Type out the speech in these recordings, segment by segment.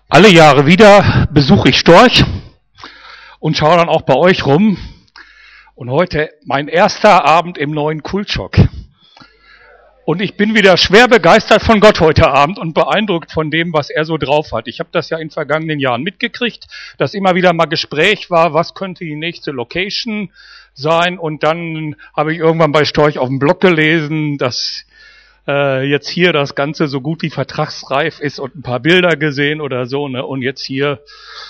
Alle Jahre wieder besuche ich Storch und schaue dann auch bei euch rum. Und heute mein erster Abend im neuen Kultschock. Und ich bin wieder schwer begeistert von Gott heute Abend und beeindruckt von dem, was er so drauf hat. Ich habe das ja in vergangenen Jahren mitgekriegt, dass immer wieder mal Gespräch war, was könnte die nächste Location sein. Und dann habe ich irgendwann bei Storch auf dem Blog gelesen, dass jetzt hier das Ganze so gut wie vertragsreif ist und ein paar Bilder gesehen oder so, ne? Und jetzt hier,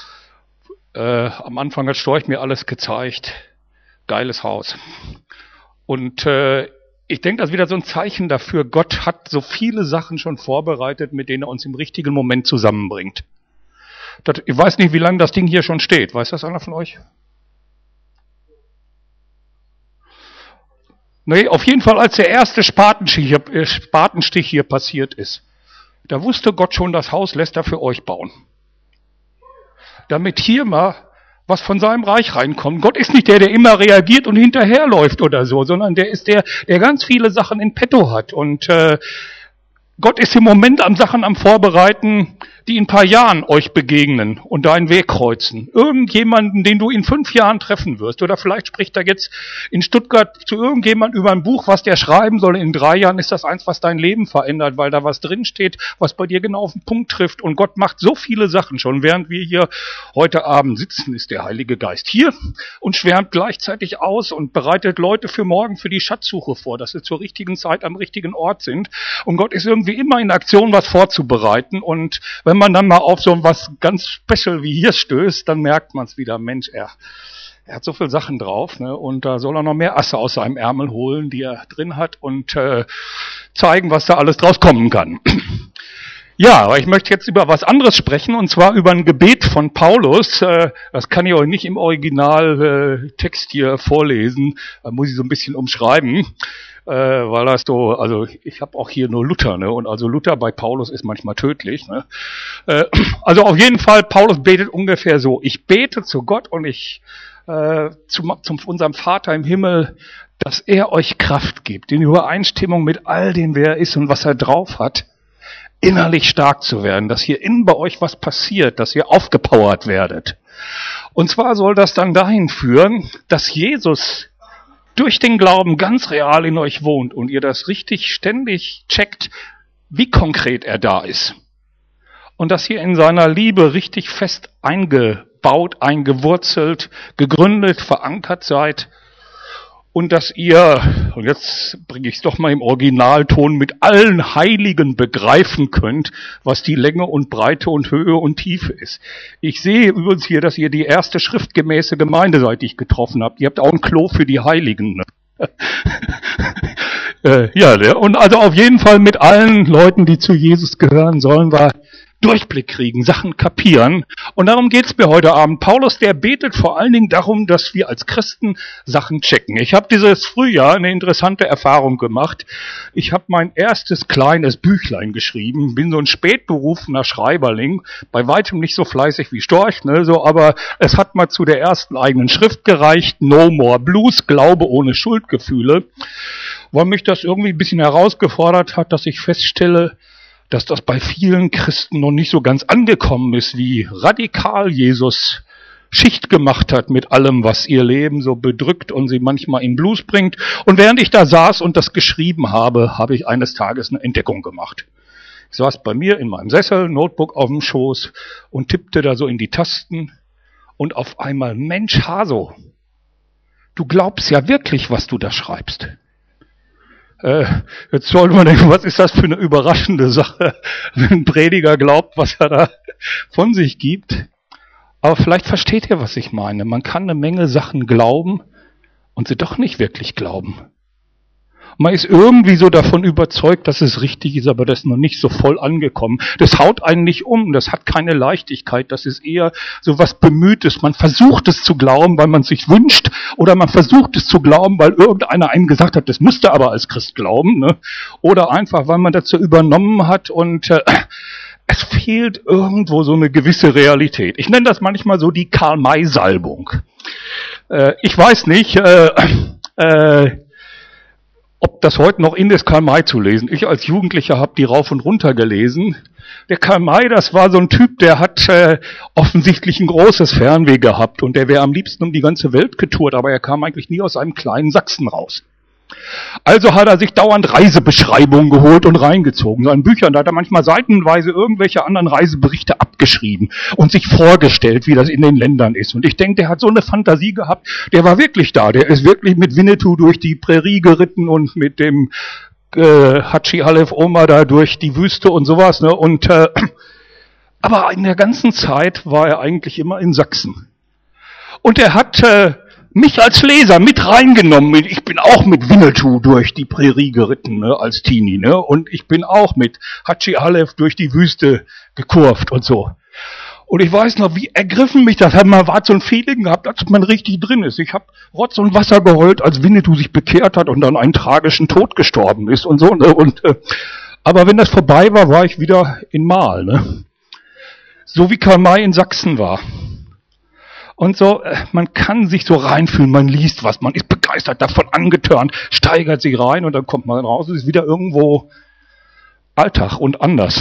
am Anfang hat Storch mir alles gezeigt. Geiles Haus. Und ich denke, das ist wieder so ein Zeichen dafür, Gott hat so viele Sachen schon vorbereitet, mit denen er uns im richtigen Moment zusammenbringt. Ich weiß nicht, wie lange das Ding hier schon steht. Weiß das einer von euch? Nee, auf jeden Fall, als der erste Spatenstich hier passiert ist, da wusste Gott schon, das Haus lässt er für euch bauen. Damit hier mal was von seinem Reich reinkommt. Gott ist nicht der immer reagiert und hinterherläuft oder so, sondern der ist der ganz viele Sachen in petto hat. Und Gott ist im Moment Sachen am Vorbereiten, die in ein paar Jahren euch begegnen und deinen Weg kreuzen. Irgendjemanden, den du in 5 Jahren treffen wirst. Oder vielleicht spricht er jetzt in Stuttgart zu irgendjemandem über ein Buch, was der schreiben soll. In 3 Jahren ist das eins, was dein Leben verändert, weil da was drinsteht, was bei dir genau auf den Punkt trifft. Und Gott macht so viele Sachen schon. Während wir hier heute Abend sitzen, ist der Heilige Geist hier und schwärmt gleichzeitig aus und bereitet Leute für morgen für die Schatzsuche vor, dass sie zur richtigen Zeit am richtigen Ort sind. Und Gott ist irgendwie immer in Aktion, was vorzubereiten. Und wenn man dann mal auf so was ganz Special wie hier stößt, dann merkt man es wieder, Mensch, er hat so viele Sachen drauf, ne? Und da soll er noch mehr Asse aus seinem Ärmel holen, die er drin hat und zeigen, was da alles draus kommen kann. Ja, aber ich möchte jetzt über was anderes sprechen, und zwar über ein Gebet von Paulus. Das kann ich euch nicht im Originaltext hier vorlesen, da muss ich so ein bisschen umschreiben. Weil das so, also ich habe auch hier nur Luther, ne? Und also Luther bei Paulus ist manchmal tödlich, ne? Also auf jeden Fall, Paulus betet ungefähr so: Ich bete zu Gott und zu unserem Vater im Himmel, dass er euch Kraft gibt, in Übereinstimmung mit all dem, wer er ist und was er drauf hat, innerlich stark zu werden, dass hier innen bei euch was passiert, dass ihr aufgepowert werdet. Und zwar soll das dann dahin führen, dass Jesus durch den Glauben ganz real in euch wohnt und ihr das richtig ständig checkt, wie konkret er da ist. Und dass ihr in seiner Liebe richtig fest eingebaut, eingewurzelt, gegründet, verankert seid. Und dass ihr, und jetzt bringe ich es doch mal im Originalton, mit allen Heiligen begreifen könnt, was die Länge und Breite und Höhe und Tiefe ist. Ich sehe übrigens hier, dass ihr die erste schriftgemäße Gemeinde seid, die ich getroffen habt. Ihr habt auch ein Klo für die Heiligen. Ne? Ja, und also auf jeden Fall mit allen Leuten, die zu Jesus gehören, sollen wir Durchblick kriegen, Sachen kapieren. Und darum geht's mir heute Abend. Paulus, der betet vor allen Dingen darum, dass wir als Christen Sachen checken. Ich habe dieses Frühjahr eine interessante Erfahrung gemacht. Ich habe mein erstes kleines Büchlein geschrieben, bin so ein spätberufener Schreiberling, bei weitem nicht so fleißig wie Storch, ne, so, aber es hat mal zu der ersten eigenen Schrift gereicht, No More Blues, Glaube ohne Schuldgefühle, weil mich das irgendwie ein bisschen herausgefordert hat, dass ich feststelle, dass das bei vielen Christen noch nicht so ganz angekommen ist, wie radikal Jesus Schicht gemacht hat mit allem, was ihr Leben so bedrückt und sie manchmal in Blues bringt. Und während ich da saß und das geschrieben habe, habe ich eines Tages eine Entdeckung gemacht. Ich saß bei mir in meinem Sessel, Notebook auf dem Schoß und tippte da so in die Tasten und auf einmal, Mensch, Haso, du glaubst ja wirklich, was du da schreibst. Jetzt sollte man denken, was ist das für eine überraschende Sache, wenn ein Prediger glaubt, was er da von sich gibt. Aber vielleicht versteht ihr, was ich meine. Man kann eine Menge Sachen glauben und sie doch nicht wirklich glauben. Man ist irgendwie so davon überzeugt, dass es richtig ist, aber das ist noch nicht so voll angekommen. Das haut einen nicht um, das hat keine Leichtigkeit, das ist eher so was Bemühtes. Man versucht es zu glauben, weil man es sich wünscht, oder man versucht es zu glauben, weil irgendeiner einem gesagt hat, das musst du aber als Christ glauben, ne? Oder einfach, weil man dazu übernommen hat und es fehlt irgendwo so eine gewisse Realität. Ich nenne das manchmal so die Karl-May-Salbung. Ich weiß nicht, ob ob das heute noch in ist, Karl May zu lesen. Ich als Jugendlicher habe die rauf und runter gelesen. Der Karl May, das war so ein Typ, der hat offensichtlich ein großes Fernweh gehabt und der wäre am liebsten um die ganze Welt getourt, aber er kam eigentlich nie aus einem kleinen Sachsen raus. Also hat er sich dauernd Reisebeschreibungen geholt und reingezogen. So in Büchern, da hat er manchmal seitenweise irgendwelche anderen Reiseberichte abgeschrieben und sich vorgestellt, wie das in den Ländern ist. Und ich denke, der hat so eine Fantasie gehabt, der war wirklich da. Der ist wirklich mit Winnetou durch die Prärie geritten und mit dem Hatschi Halef Omar da durch die Wüste und sowas. Ne? Und aber in der ganzen Zeit war er eigentlich immer in Sachsen. Und er hat mich als Leser mit reingenommen. Ich bin auch mit Winnetou durch die Prärie geritten, ne, als Teenie, ne, und ich bin auch mit Hatschi Halef durch die Wüste gekurft und so. Und ich weiß noch, wie ergriffen mich das hat. Man war so ein Feeling gehabt, als man richtig drin ist. Ich habe Rotz und Wasser geheult, als Winnetou sich bekehrt hat und dann einen tragischen Tod gestorben ist und so. Ne, und aber wenn das vorbei war, war ich wieder in Mal, ne. So wie Karl May in Sachsen war. Und so, man kann sich so reinfühlen, man liest was, man ist begeistert davon, angetörnt, steigert sich rein und dann kommt man raus und ist wieder irgendwo Alltag und anders.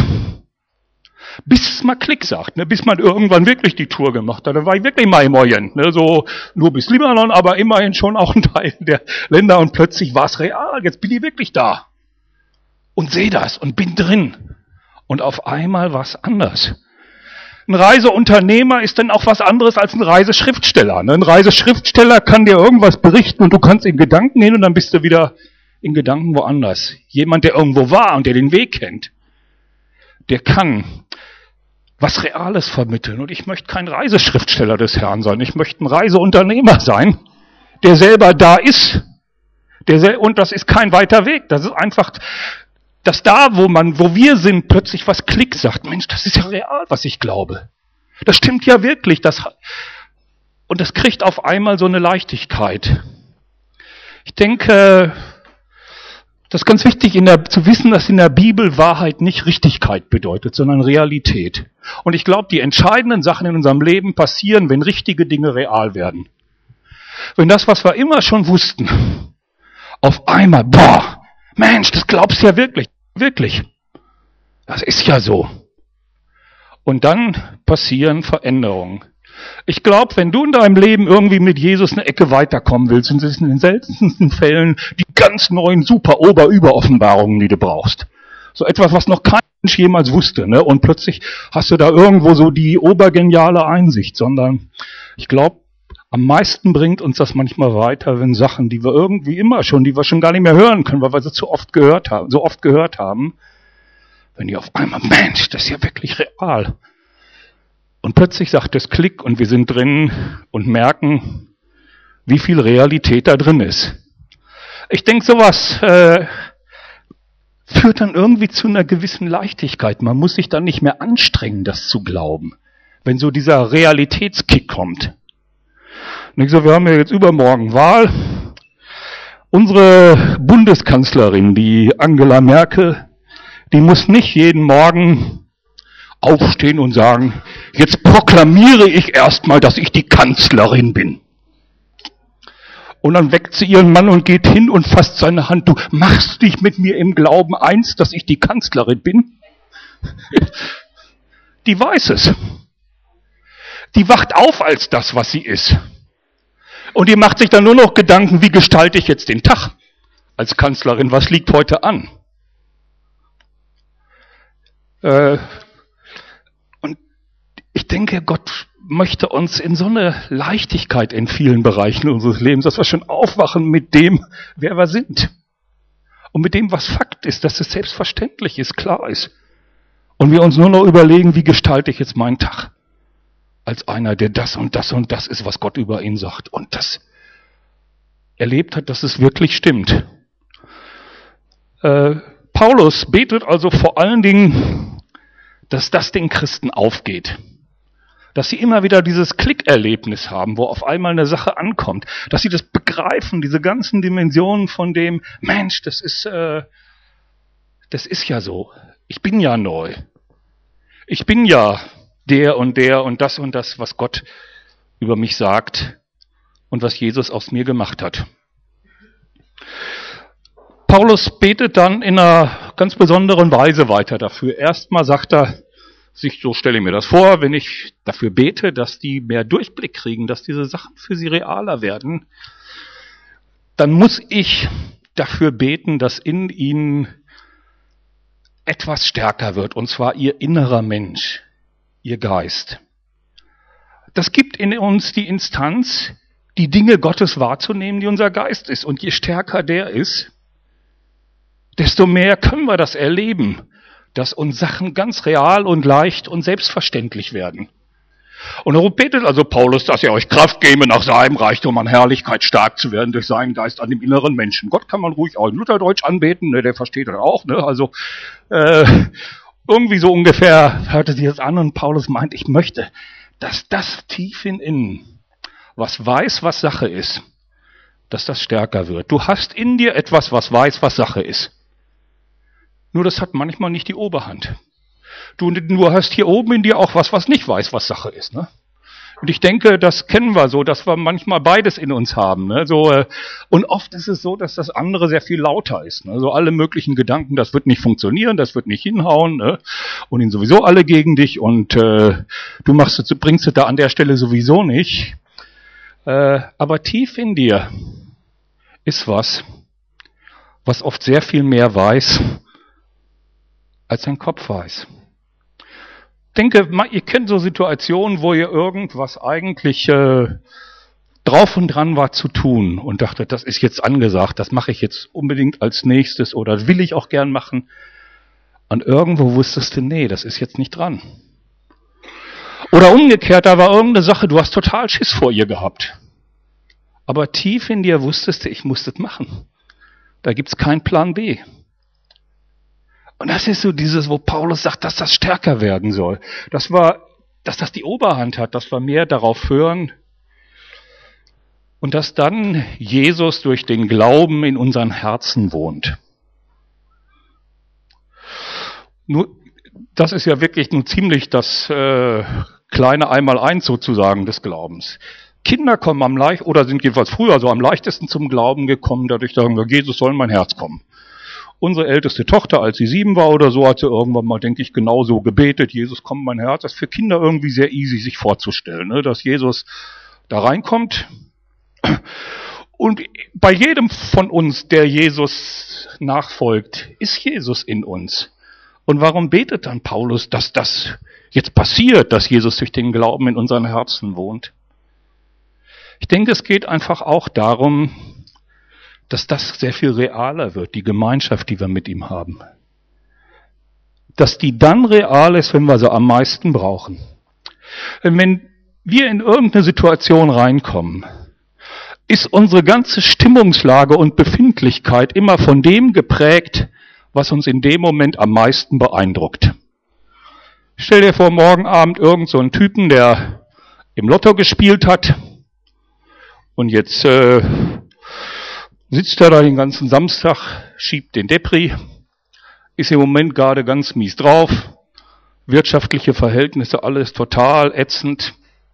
Bis es mal Klick sagt, ne, bis man irgendwann wirklich die Tour gemacht hat. Dann war ich wirklich mal im Orient, ne, so nur bis Libanon, aber immerhin schon auch ein Teil der Länder und plötzlich war es real, jetzt bin ich wirklich da und sehe das und bin drin. Und auf einmal war es anders. Ein Reiseunternehmer ist dann auch was anderes als ein Reiseschriftsteller. Ein Reiseschriftsteller kann dir irgendwas berichten und du kannst in Gedanken hin und dann bist du wieder in Gedanken woanders. Jemand, der irgendwo war und der den Weg kennt, der kann was Reales vermitteln. Und ich möchte kein Reiseschriftsteller des Herrn sein. Ich möchte ein Reiseunternehmer sein, der selber da ist. Und das ist kein weiter Weg. Das ist einfach, dass da, wo wir sind, plötzlich was Klick sagt. Mensch, das ist ja real, was ich glaube. Das stimmt ja wirklich. Und das kriegt auf einmal so eine Leichtigkeit. Ich denke, das ist ganz wichtig, zu wissen, dass in der Bibel Wahrheit nicht Richtigkeit bedeutet, sondern Realität. Und ich glaube, die entscheidenden Sachen in unserem Leben passieren, wenn richtige Dinge real werden. Wenn das, was wir immer schon wussten, auf einmal, boah, Mensch, das glaubst du ja wirklich. Wirklich. Das ist ja so. Und dann passieren Veränderungen. Ich glaube, wenn du in deinem Leben irgendwie mit Jesus eine Ecke weiterkommen willst, sind es in den seltensten Fällen die ganz neuen Super-Ober-Über-Offenbarungen, die du brauchst. So etwas, was noch kein Mensch jemals wusste, ne? Und plötzlich hast du da irgendwo so die obergeniale Einsicht, sondern ich glaube, am meisten bringt uns das manchmal weiter, wenn Sachen, die wir irgendwie immer schon, die wir schon gar nicht mehr hören können, weil wir sie so oft gehört haben, wenn die auf einmal, Mensch, das ist ja wirklich real. Und plötzlich sagt es Klick und wir sind drin und merken, wie viel Realität da drin ist. Ich denke, sowas führt dann irgendwie zu einer gewissen Leichtigkeit. Man muss sich dann nicht mehr anstrengen, das zu glauben, wenn so dieser Realitätskick kommt. Und ich so, wir haben ja jetzt übermorgen Wahl. Unsere Bundeskanzlerin, die Angela Merkel, die muss nicht jeden Morgen aufstehen und sagen, jetzt proklamiere ich erstmal, dass ich die Kanzlerin bin. Und dann weckt sie ihren Mann und geht hin und fasst seine Hand. Du machst dich mit mir im Glauben eins, dass ich die Kanzlerin bin? Die weiß es. Die wacht auf als das, was sie ist. Und die macht sich dann nur noch Gedanken, wie gestalte ich jetzt den Tag als Kanzlerin? Was liegt heute an? Und ich denke, Gott möchte uns in so eine Leichtigkeit in vielen Bereichen unseres Lebens, dass wir schon aufwachen mit dem, wer wir sind. Und mit dem, was Fakt ist, dass es selbstverständlich ist, klar ist. Und wir uns nur noch überlegen, wie gestalte ich jetzt meinen Tag? Als einer, der das und das und das ist, was Gott über ihn sagt. Und das erlebt hat, dass es wirklich stimmt. Paulus betet also vor allen Dingen, dass das den Christen aufgeht. Dass sie immer wieder dieses Klickerlebnis haben, wo auf einmal eine Sache ankommt. Dass sie das begreifen, diese ganzen Dimensionen von dem, Mensch, das ist ja so. Ich bin ja neu. Ich bin ja der und das, was Gott über mich sagt und was Jesus aus mir gemacht hat. Paulus betet dann in einer ganz besonderen Weise weiter dafür. Erstmal sagt er sich, so stelle ich mir das vor, wenn ich dafür bete, dass die mehr Durchblick kriegen, dass diese Sachen für sie realer werden, dann muss ich dafür beten, dass in ihnen etwas stärker wird, und zwar ihr innerer Mensch, ihr Geist. Das gibt in uns die Instanz, die Dinge Gottes wahrzunehmen, die unser Geist ist. Und je stärker der ist, desto mehr können wir das erleben, dass uns Sachen ganz real und leicht und selbstverständlich werden. Und darum betet also Paulus, dass er euch Kraft gebe, nach seinem Reichtum an Herrlichkeit stark zu werden durch seinen Geist an dem inneren Menschen. Gott kann man ruhig auch in Lutherdeutsch anbeten, ne, der versteht das auch. Ne? Also irgendwie so ungefähr hörte sich das an und Paulus meint, ich möchte, dass das tief in innen, was weiß, was Sache ist, dass das stärker wird. Du hast in dir etwas, was weiß, was Sache ist. Nur das hat manchmal nicht die Oberhand. Du hast hier oben in dir auch was nicht weiß, was Sache ist. Ne? Und ich denke, das kennen wir so, dass wir manchmal beides in uns haben. Ne? Und oft ist es so, dass das andere sehr viel lauter ist. Ne? So alle möglichen Gedanken, das wird nicht funktionieren, das wird nicht hinhauen. Ne? Und ihn sowieso alle gegen dich. Und du bringst es da an der Stelle sowieso nicht. Aber tief in dir ist was oft sehr viel mehr weiß, als dein Kopf weiß. Denke, ihr kennt so Situationen, wo ihr irgendwas eigentlich drauf und dran war zu tun und dachte, das ist jetzt angesagt, das mache ich jetzt unbedingt als nächstes oder will ich auch gern machen. Und irgendwo wusstest du, nee, das ist jetzt nicht dran. Oder umgekehrt, da war irgendeine Sache, du hast total Schiss vor ihr gehabt. Aber tief in dir wusstest du, ich muss das machen. Da gibt's keinen Plan B. Und das ist so dieses, wo Paulus sagt, dass das stärker werden soll. Dass das die Oberhand hat, dass wir mehr darauf hören. Und dass dann Jesus durch den Glauben in unseren Herzen wohnt. Nur, das ist ja wirklich nur ziemlich das kleine Einmaleins sozusagen des Glaubens. Kinder kommen sind jedenfalls früher so am leichtesten zum Glauben gekommen, dadurch sagen wir, Jesus soll in mein Herz kommen. Unsere älteste Tochter, als sie 7 war oder so, hat sie irgendwann mal, denke ich, genauso gebetet, Jesus komm in mein Herz. Das ist für Kinder irgendwie sehr easy, sich vorzustellen, ne? Dass Jesus da reinkommt. Und bei jedem von uns, der Jesus nachfolgt, ist Jesus in uns. Und warum betet dann Paulus, dass das jetzt passiert, dass Jesus durch den Glauben in unseren Herzen wohnt? Ich denke, es geht einfach auch darum, dass das sehr viel realer wird, die Gemeinschaft, die wir mit ihm haben. Dass die dann real ist, wenn wir sie am meisten brauchen. Wenn wir in irgendeine Situation reinkommen, ist unsere ganze Stimmungslage und Befindlichkeit immer von dem geprägt, was uns in dem Moment am meisten beeindruckt. Stell dir vor, morgen Abend irgend so einen Typen, der im Lotto gespielt hat und jetzt sitzt er da den ganzen Samstag, schiebt den Depri, ist im Moment gerade ganz mies drauf, wirtschaftliche Verhältnisse, alles total ätzend,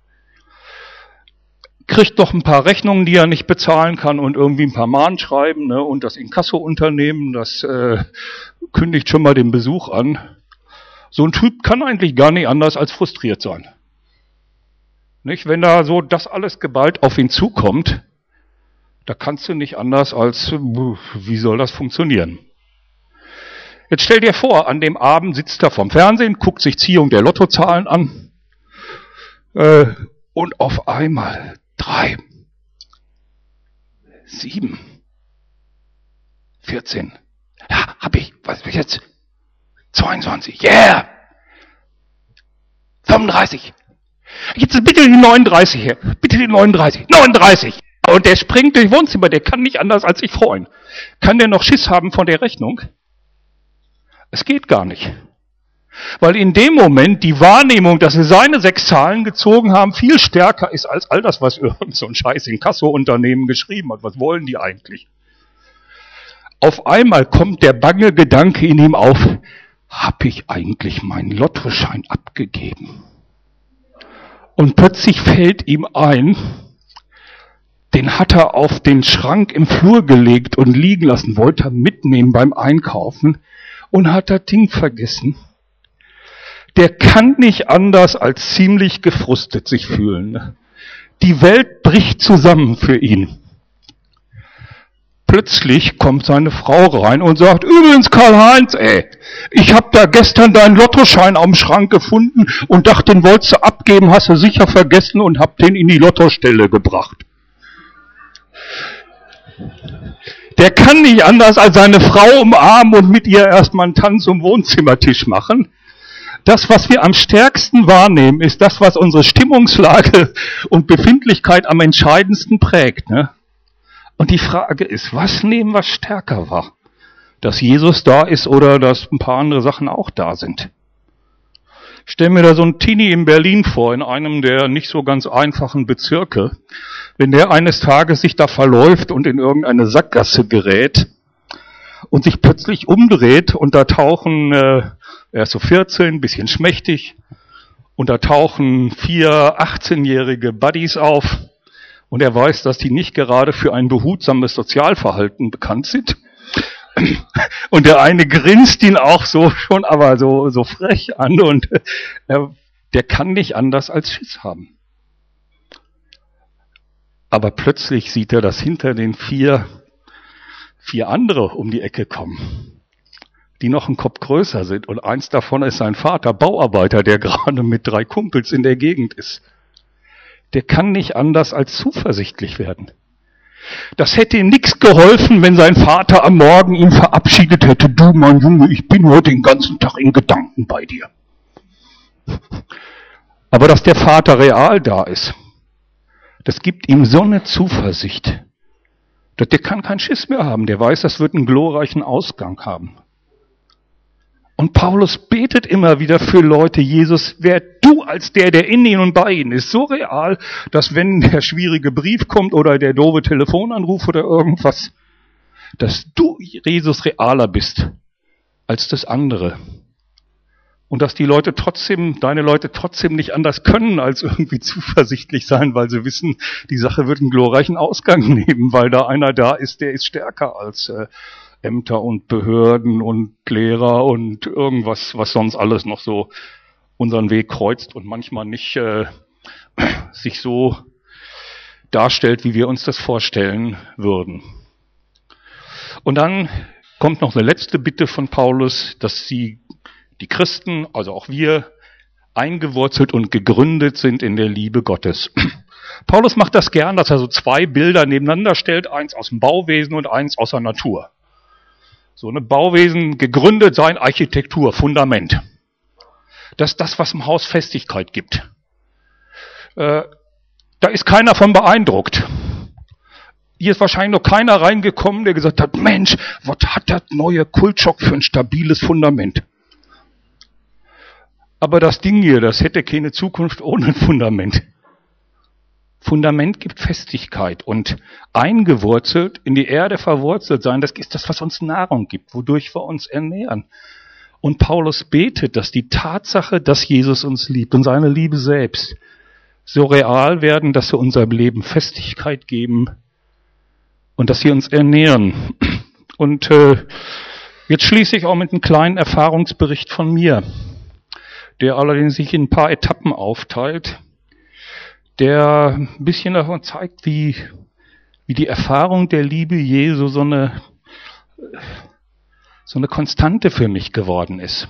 kriegt noch ein paar Rechnungen, die er nicht bezahlen kann und irgendwie ein paar Mahnschreiben, ne, und das Inkasso-Unternehmen, das kündigt schon mal den Besuch an. So ein Typ kann eigentlich gar nicht anders als frustriert sein. Nicht? Wenn da so das alles geballt auf ihn zukommt, da kannst du nicht anders als, wie soll das funktionieren? Jetzt stell dir vor, an dem Abend sitzt er vorm Fernsehen, guckt sich Ziehung der Lottozahlen an und auf einmal 3, 7, 14, ja, hab ich, was ist jetzt? 22, yeah! 35, jetzt bitte die 39 her, bitte die 39, 39! Und der springt durchs Wohnzimmer, der kann nicht anders als sich freuen. Kann der noch Schiss haben von der Rechnung? Es geht gar nicht. Weil in dem Moment die Wahrnehmung, dass sie seine 6 Zahlen gezogen haben, viel stärker ist als all das, was irgend so ein scheiß Inkasso-Unternehmen geschrieben hat. Was wollen die eigentlich? Auf einmal kommt der bange Gedanke in ihm auf, hab ich eigentlich meinen Lottoschein abgegeben? Und plötzlich fällt ihm ein, Den hat er auf den Schrank im Flur gelegt und liegen lassen, wollte er mitnehmen beim Einkaufen und hat das Ding vergessen. Der kann nicht anders als ziemlich gefrustet sich fühlen. Die Welt bricht zusammen für ihn. Plötzlich kommt seine Frau rein und sagt, übrigens Karl-Heinz, ich habe da gestern deinen Lottoschein am Schrank gefunden und dachte, den wolltest du abgeben, hast du sicher vergessen und hab den in die Lottostelle gebracht. Der kann nicht anders als seine Frau umarmen und mit ihr erstmal einen Tanz um Wohnzimmertisch machen. Das, was wir am stärksten wahrnehmen, ist das, was unsere Stimmungslage und Befindlichkeit am entscheidendsten prägt. Ne? Und die Frage ist, was nehmen wir stärker wahr? Dass Jesus da ist oder dass ein paar andere Sachen auch da sind? Ich stelle mir da so einen Teenie in Berlin vor, in einem der nicht so ganz einfachen Bezirke. Wenn der eines Tages sich da verläuft und in irgendeine Sackgasse gerät und sich plötzlich umdreht und da tauchen, er ist so 14, bisschen schmächtig, und da tauchen 4 18-jährige Buddies auf und er weiß, dass die nicht gerade für ein behutsames Sozialverhalten bekannt sind. Und der eine grinst ihn auch so schon, aber so frech an und der kann nicht anders als Schiss haben. Aber plötzlich sieht er, dass hinter den 4 andere um die Ecke kommen, die noch einen Kopf größer sind. Und eins davon ist sein Vater, Bauarbeiter, der gerade mit 3 Kumpels in der Gegend ist. Der kann nicht anders als zuversichtlich werden. Das hätte ihm nichts geholfen, wenn sein Vater am Morgen ihn verabschiedet hätte. Du, mein Junge, ich bin heute den ganzen Tag in Gedanken bei dir. Aber dass der Vater real da ist, das gibt ihm so eine Zuversicht. Der kann keinen Schiss mehr haben. Der weiß, das wird einen glorreichen Ausgang haben. Und Paulus betet immer wieder für Leute, Jesus, wer du als der in ihnen und bei ihnen ist, so real, dass wenn der schwierige Brief kommt oder der doofe Telefonanruf oder irgendwas, dass du, Jesus, realer bist als das andere. Und dass die Leute trotzdem, deine Leute trotzdem nicht anders können, als irgendwie zuversichtlich sein, weil sie wissen, die Sache wird einen glorreichen Ausgang nehmen, weil da einer da ist, der ist stärker als Ämter und Behörden und Lehrer und irgendwas, was sonst alles noch so unseren Weg kreuzt und manchmal nicht sich so darstellt, wie wir uns das vorstellen würden. Und dann kommt noch eine letzte Bitte von Paulus, dass die Christen, also auch wir, eingewurzelt und gegründet sind in der Liebe Gottes. Paulus macht das gern, dass er so 2 Bilder nebeneinander stellt, eins aus dem Bauwesen und eins aus der Natur. So eine Bauwesen gegründet sein, Architektur, Fundament. Das ist das, was im Haus Festigkeit gibt. Da ist keiner von beeindruckt. Hier ist wahrscheinlich noch keiner reingekommen, der gesagt hat, Mensch, was hat das neue Kultschock für ein stabiles Fundament? Aber das Ding hier, das hätte keine Zukunft ohne ein Fundament. Fundament gibt Festigkeit und eingewurzelt, in die Erde verwurzelt sein, das ist das, was uns Nahrung gibt, wodurch wir uns ernähren. Und Paulus betet, dass die Tatsache, dass Jesus uns liebt und seine Liebe selbst so real werden, dass sie unserem Leben Festigkeit geben und dass sie uns ernähren. Und jetzt schließe ich auch mit einem kleinen Erfahrungsbericht von mir, der allerdings sich in ein paar Etappen aufteilt, der ein bisschen davon zeigt, wie die Erfahrung der Liebe Jesu so eine Konstante für mich geworden ist.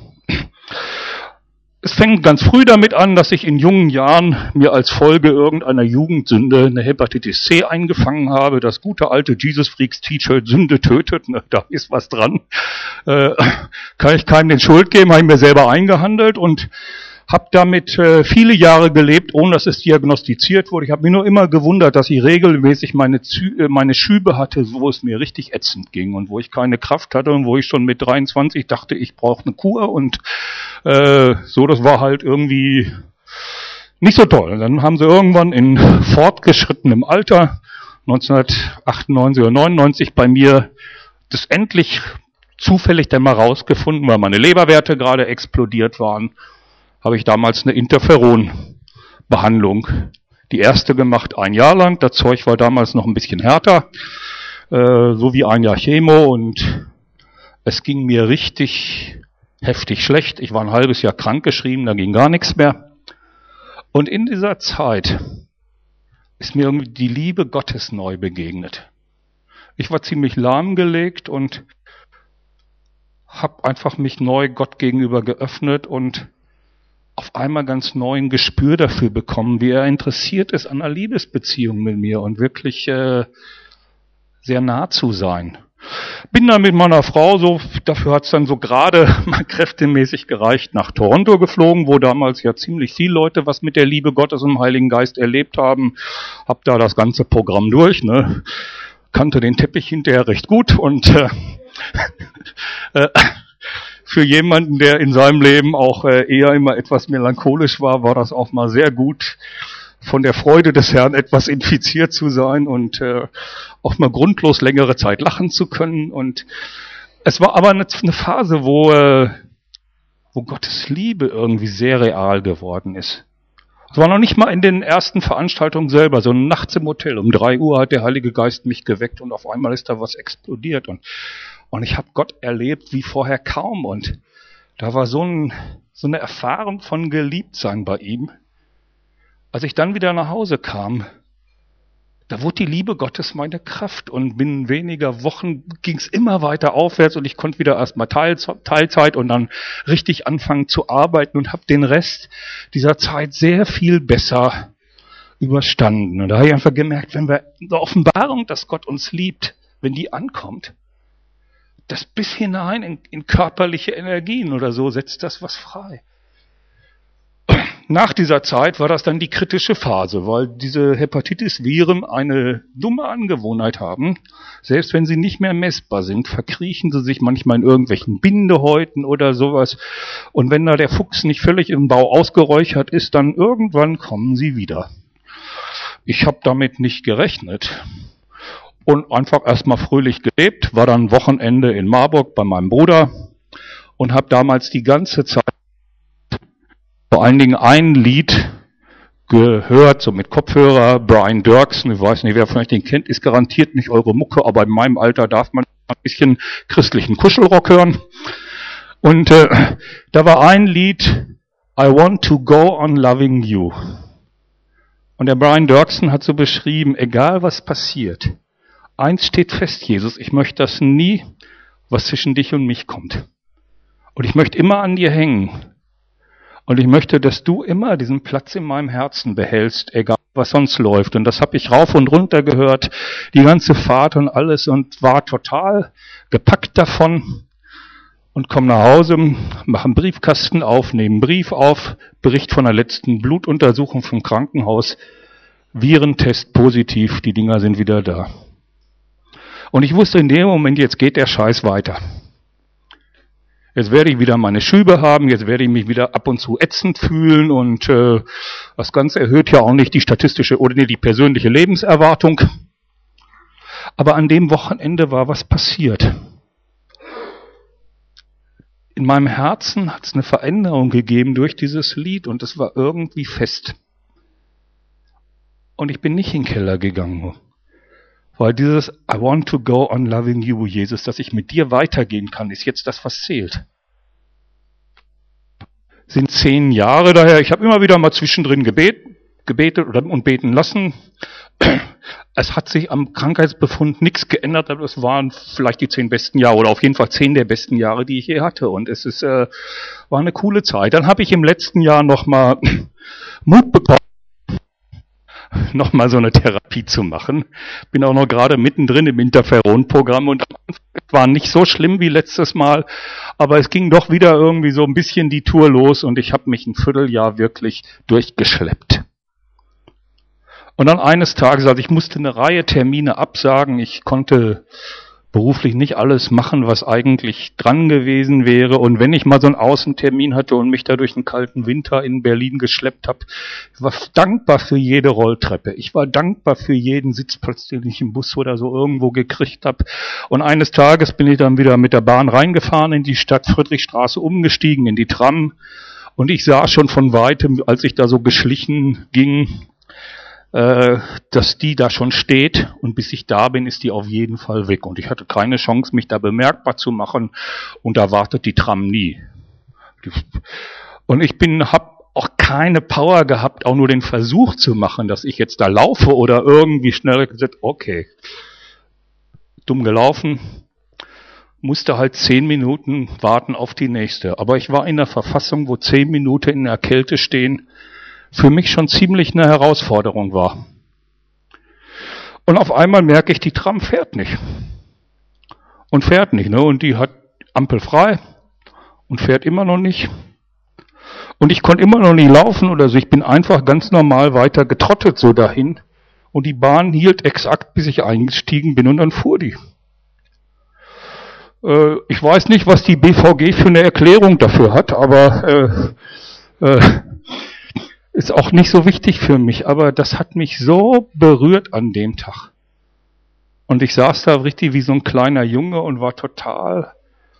Es fängt ganz früh damit an, dass ich in jungen Jahren mir als Folge irgendeiner Jugendsünde eine Hepatitis C eingefangen habe. Das gute alte Jesus Freaks T-Shirt, Sünde tötet, ne, da ist was dran. Kann ich keinem den Schuld geben, habe ich mir selber eingehandelt und habe damit viele Jahre gelebt, ohne dass es diagnostiziert wurde. Ich habe mich nur immer gewundert, dass ich regelmäßig meine Schübe hatte, wo es mir richtig ätzend ging und wo ich keine Kraft hatte und wo ich schon mit 23 dachte, ich brauche eine Kur und so, das war halt irgendwie nicht so toll. Und dann haben sie irgendwann in fortgeschrittenem Alter, 1998 oder 99, bei mir das endlich zufällig dann mal rausgefunden, weil meine Leberwerte gerade explodiert waren, habe ich damals eine Interferon-Behandlung, die erste gemacht, 1 Jahr lang. Das Zeug war damals noch ein bisschen härter, so wie 1 Jahr Chemo, und es ging mir richtig heftig schlecht. Ich war ein halbes Jahr krankgeschrieben, da ging gar nichts mehr. Und in dieser Zeit ist mir irgendwie die Liebe Gottes neu begegnet. Ich war ziemlich lahmgelegt und habe einfach mich neu Gott gegenüber geöffnet und auf einmal ganz neuen Gespür dafür bekommen, wie er interessiert ist an einer Liebesbeziehung mit mir und wirklich sehr nah zu sein. Bin dann mit meiner Frau, so dafür hat's dann so gerade mal kräftemäßig gereicht, nach Toronto geflogen, wo damals ja ziemlich viele Leute was mit der Liebe Gottes und dem Heiligen Geist erlebt haben. Hab da das ganze Programm durch, ne? Kannte den Teppich hinterher recht gut und für jemanden, der in seinem Leben auch eher immer etwas melancholisch war, war das auch mal sehr gut, von der Freude des Herrn etwas infiziert zu sein und auch mal grundlos längere Zeit lachen zu können. Und es war aber eine Phase, wo Gottes Liebe irgendwie sehr real geworden ist. Es war noch nicht mal in den ersten Veranstaltungen selber, sondern nachts im Hotel. Um 3 Uhr hat der Heilige Geist mich geweckt und auf einmal ist da was explodiert. Und ich habe Gott erlebt wie vorher kaum. Und da war so eine Erfahrung von Geliebtsein bei ihm. Als ich dann wieder nach Hause kam, da wurde die Liebe Gottes meine Kraft und binnen weniger Wochen ging es immer weiter aufwärts und ich konnte wieder erstmal Teilzeit und dann richtig anfangen zu arbeiten und habe den Rest dieser Zeit sehr viel besser überstanden. Und da habe ich einfach gemerkt, wenn wir in der Offenbarung, dass Gott uns liebt, wenn die ankommt, das bis hinein in körperliche Energien oder so setzt das was frei. Nach dieser Zeit war das dann die kritische Phase, weil diese Hepatitis-Viren eine dumme Angewohnheit haben. Selbst wenn sie nicht mehr messbar sind, verkriechen sie sich manchmal in irgendwelchen Bindehäuten oder sowas. Und wenn da der Fuchs nicht völlig im Bau ausgeräuchert ist, dann irgendwann kommen sie wieder. Ich habe damit nicht gerechnet und einfach erstmal fröhlich gelebt, war dann Wochenende in Marburg bei meinem Bruder und habe damals die ganze Zeit vor allen Dingen ein Lied gehört, so mit Kopfhörer, Brian Dirksen, ich weiß nicht, wer von euch den kennt, ist garantiert nicht eure Mucke, aber in meinem Alter darf man ein bisschen christlichen Kuschelrock hören. Und da war ein Lied, I want to go on loving you. Und der Brian Dirksen hat so beschrieben, egal was passiert, eins steht fest, Jesus, ich möchte, dass nie was zwischen dich und mich kommt. Und ich möchte immer an dir hängen. Und ich möchte, dass du immer diesen Platz in meinem Herzen behältst, egal was sonst läuft. Und das habe ich rauf und runter gehört, die ganze Fahrt und alles, und war total gepackt davon. Und komme nach Hause, mache einen Briefkasten auf, nehme einen Brief auf, Bericht von der letzten Blutuntersuchung vom Krankenhaus, Virentest positiv, die Dinger sind wieder da. Und ich wusste in dem Moment, jetzt geht der Scheiß weiter. Jetzt werde ich wieder meine Schübe haben, jetzt werde ich mich wieder ab und zu ätzend fühlen und das Ganze erhöht ja auch nicht die statistische oder die persönliche Lebenserwartung. Aber an dem Wochenende war was passiert. In meinem Herzen hat es eine Veränderung gegeben durch dieses Lied und es war irgendwie fest. Und ich bin nicht in den Keller gegangen. Weil dieses I want to go on loving you, Jesus, dass ich mit dir weitergehen kann, ist jetzt das, was zählt. Sind 10 Jahre daher, ich habe immer wieder mal zwischendrin gebetet und beten lassen. Es hat sich am Krankheitsbefund nichts geändert, aber es waren vielleicht die 10 besten Jahre oder auf jeden Fall 10 der besten Jahre, die ich je hatte. Und es war eine coole Zeit. Dann habe ich im letzten Jahr nochmal Mut bekommen, nochmal so eine Therapie zu machen. Bin auch noch gerade mittendrin im Interferon-Programm und war nicht so schlimm wie letztes Mal, aber es ging doch wieder irgendwie so ein bisschen die Tour los und ich habe mich ein Vierteljahr wirklich durchgeschleppt. Und dann eines Tages, also ich musste eine Reihe Termine absagen, ich konnte beruflich nicht alles machen, was eigentlich dran gewesen wäre. Und wenn ich mal so einen Außentermin hatte und mich da durch einen kalten Winter in Berlin geschleppt habe, ich war dankbar für jede Rolltreppe. Ich war dankbar für jeden Sitzplatz, den ich im Bus oder so irgendwo gekriegt habe. Und eines Tages bin ich dann wieder mit der Bahn reingefahren in die Stadt Friedrichstraße, umgestiegen in die Tram. Und ich sah schon von weitem, als ich da so geschlichen ging, dass die da schon steht und bis ich da bin, ist die auf jeden Fall weg. Und ich hatte keine Chance, mich da bemerkbar zu machen und da wartet die Tram nie. Und ich habe auch keine Power gehabt, auch nur den Versuch zu machen, dass ich jetzt da laufe oder irgendwie schnell gesagt, okay, dumm gelaufen, musste halt 10 Minuten warten auf die nächste. Aber ich war in der Verfassung, wo 10 Minuten in der Kälte stehen, für mich schon ziemlich eine Herausforderung war. Und auf einmal merke ich, die Tram fährt nicht. Und fährt nicht, ne? Und die hat Ampel frei und fährt immer noch nicht. Und ich konnte immer noch nicht laufen oder so. Ich bin einfach ganz normal weiter getrottet so dahin. Und die Bahn hielt exakt, bis ich eingestiegen bin und dann fuhr die. Ich weiß nicht, was die BVG für eine Erklärung dafür hat, aber ist auch nicht so wichtig für mich. Aber das hat mich so berührt an dem Tag. Und ich saß da richtig wie so ein kleiner Junge und war total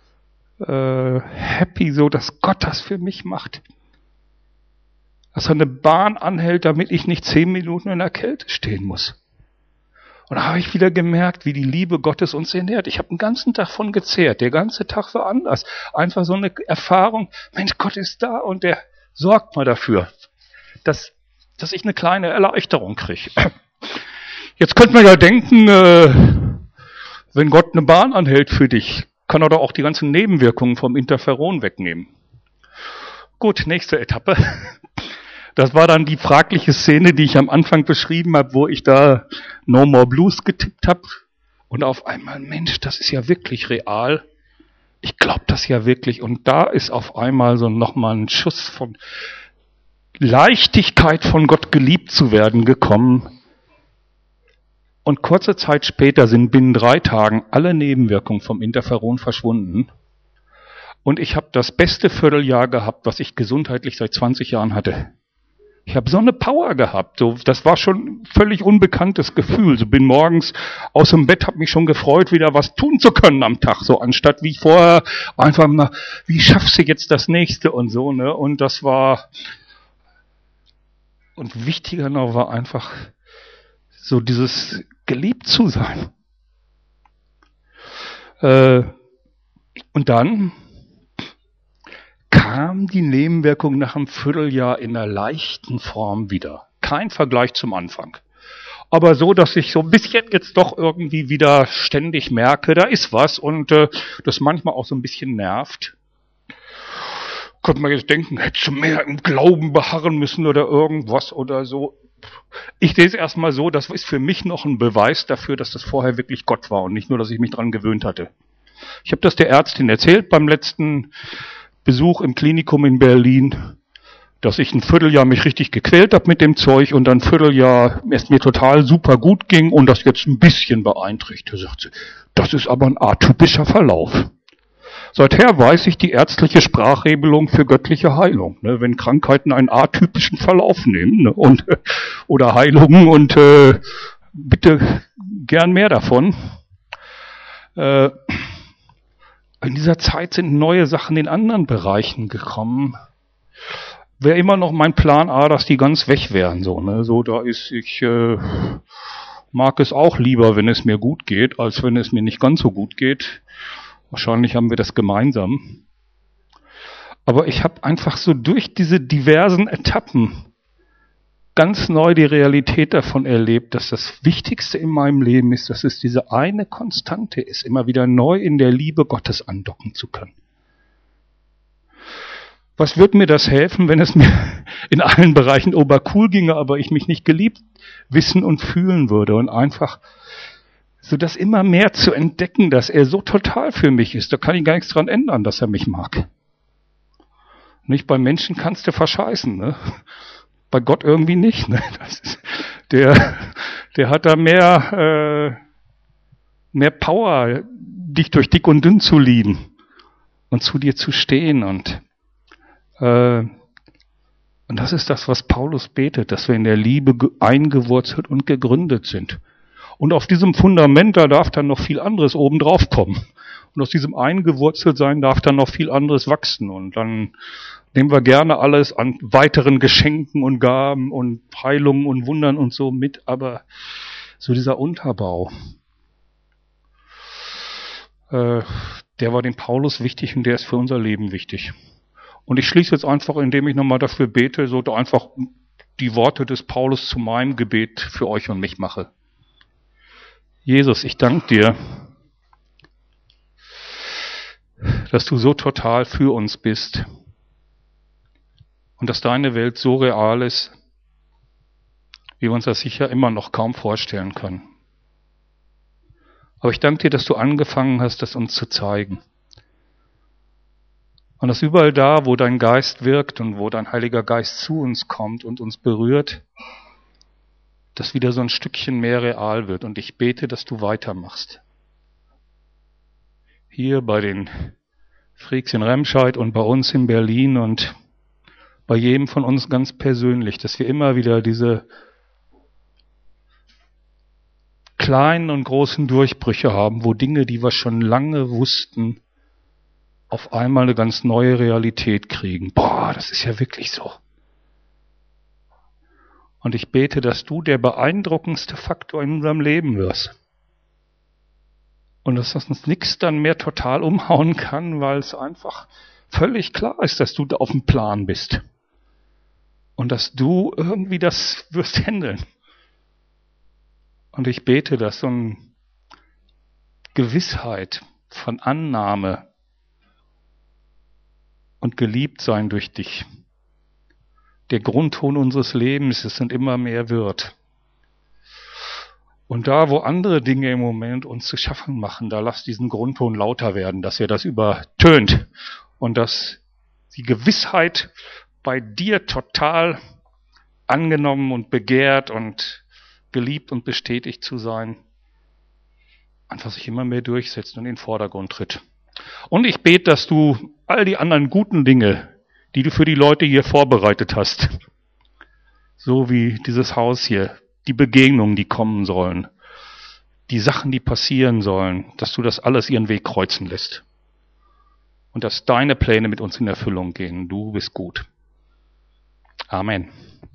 happy, so dass Gott das für mich macht. Dass eine Bahn anhält, damit ich nicht 10 Minuten in der Kälte stehen muss. Und da habe ich wieder gemerkt, wie die Liebe Gottes uns ernährt. Ich habe den ganzen Tag von gezehrt. Der ganze Tag war anders. Einfach so eine Erfahrung, Mensch, Gott ist da und der sorgt mal dafür, dass ich eine kleine Erleichterung kriege. Jetzt könnte man ja denken, wenn Gott eine Bahn anhält für dich, kann er doch auch die ganzen Nebenwirkungen vom Interferon wegnehmen. Gut, nächste Etappe. Das war dann die fragliche Szene, die ich am Anfang beschrieben habe, wo ich da No More Blues getippt habe. Und auf einmal, Mensch, das ist ja wirklich real. Ich glaube das ja wirklich. Und da ist auf einmal so nochmal ein Schuss von Leichtigkeit von Gott geliebt zu werden gekommen. Und kurze Zeit später sind binnen 3 Tagen alle Nebenwirkungen vom Interferon verschwunden. Und ich habe das beste Vierteljahr gehabt, was ich gesundheitlich seit 20 Jahren hatte. Ich habe so eine Power gehabt. So, das war schon ein völlig unbekanntes Gefühl. So bin morgens aus dem Bett, habe mich schon gefreut, wieder was tun zu können am Tag. So anstatt wie vorher einfach mal, wie schaffst du jetzt das Nächste und so. Ne? Und das war, und wichtiger noch war einfach so dieses geliebt zu sein. Und dann kam die Nebenwirkung nach einem Vierteljahr in einer leichten Form wieder. Kein Vergleich zum Anfang. Aber so, dass ich so ein bisschen jetzt doch irgendwie wieder ständig merke, da ist was und das manchmal auch so ein bisschen nervt. Könnte man jetzt denken, hättest du mehr im Glauben beharren müssen oder irgendwas oder so. Ich sehe es erstmal so, das ist für mich noch ein Beweis dafür, dass das vorher wirklich Gott war und nicht nur, dass ich mich dran gewöhnt hatte. Ich habe das der Ärztin erzählt beim letzten Besuch im Klinikum in Berlin, dass ich ein Vierteljahr mich richtig gequält habe mit dem Zeug und dann ein Vierteljahr es mir total super gut ging und das jetzt ein bisschen beeinträchtigt. Sagt sie, das ist aber ein atypischer Verlauf. Seither weiß ich die ärztliche Sprachregelung für göttliche Heilung. Ne, wenn Krankheiten einen atypischen Verlauf nehmen, ne, und oder Heilungen und bitte gern mehr davon. In dieser Zeit sind neue Sachen in anderen Bereichen gekommen. Wäre immer noch mein Plan A, dass die ganz weg wären. So, ne? So, da ist, ich mag es auch lieber, wenn es mir gut geht, als wenn es mir nicht ganz so gut geht. Wahrscheinlich haben wir das gemeinsam. Aber ich habe einfach so durch diese diversen Etappen ganz neu die Realität davon erlebt, dass das Wichtigste in meinem Leben ist, dass es diese eine Konstante ist, immer wieder neu in der Liebe Gottes andocken zu können. Was würde mir das helfen, wenn es mir in allen Bereichen obercool ginge, aber ich mich nicht geliebt wissen und fühlen würde und einfach so das immer mehr zu entdecken, dass er so total für mich ist. Da kann ich gar nichts dran ändern, dass er mich mag. Nicht bei Menschen kannst du verscheißen, ne? Bei Gott irgendwie nicht. Ne? Das ist, der hat da mehr Power, dich durch dick und dünn zu lieben und zu dir zu stehen. Und das ist das, was Paulus betet, dass wir in der Liebe eingewurzelt und gegründet sind. Und auf diesem Fundament, da darf dann noch viel anderes obendrauf kommen. Und aus diesem Eingewurzeltsein darf dann noch viel anderes wachsen. Und dann nehmen wir gerne alles an weiteren Geschenken und Gaben und Heilungen und Wundern und so mit, aber so dieser Unterbau, der war dem Paulus wichtig und der ist für unser Leben wichtig. Und ich schließe jetzt einfach, indem ich nochmal dafür bete, so einfach die Worte des Paulus zu meinem Gebet für euch und mich mache. Jesus, ich danke dir, dass du so total für uns bist und dass deine Welt so real ist, wie wir uns das sicher immer noch kaum vorstellen können. Aber ich danke dir, dass du angefangen hast, das uns zu zeigen. Und dass überall da, wo dein Geist wirkt und wo dein Heiliger Geist zu uns kommt und uns berührt, dass wieder so ein Stückchen mehr real wird. Und ich bete, dass du weitermachst. Hier bei den Freaks in Remscheid und bei uns in Berlin und bei jedem von uns ganz persönlich, dass wir immer wieder diese kleinen und großen Durchbrüche haben, wo Dinge, die wir schon lange wussten, auf einmal eine ganz neue Realität kriegen. Boah, das ist ja wirklich so. Und ich bete, dass du der beeindruckendste Faktor in unserem Leben wirst. Und dass uns nichts dann mehr total umhauen kann, weil es einfach völlig klar ist, dass du da auf dem Plan bist. Und dass du irgendwie das wirst handeln. Und ich bete, dass so eine Gewissheit von Annahme und Geliebtsein durch dich der Grundton unseres Lebens ist und immer mehr wird. Und da, wo andere Dinge im Moment uns zu schaffen machen, da lass diesen Grundton lauter werden, dass er das übertönt und dass die Gewissheit bei dir total angenommen und begehrt und geliebt und bestätigt zu sein, einfach sich immer mehr durchsetzt und in den Vordergrund tritt. Und ich bete, dass du all die anderen guten Dinge, die du für die Leute hier vorbereitet hast, so wie dieses Haus hier, die Begegnungen, die kommen sollen, die Sachen, die passieren sollen, dass du das alles ihren Weg kreuzen lässt. Und dass deine Pläne mit uns in Erfüllung gehen. Du bist gut. Amen.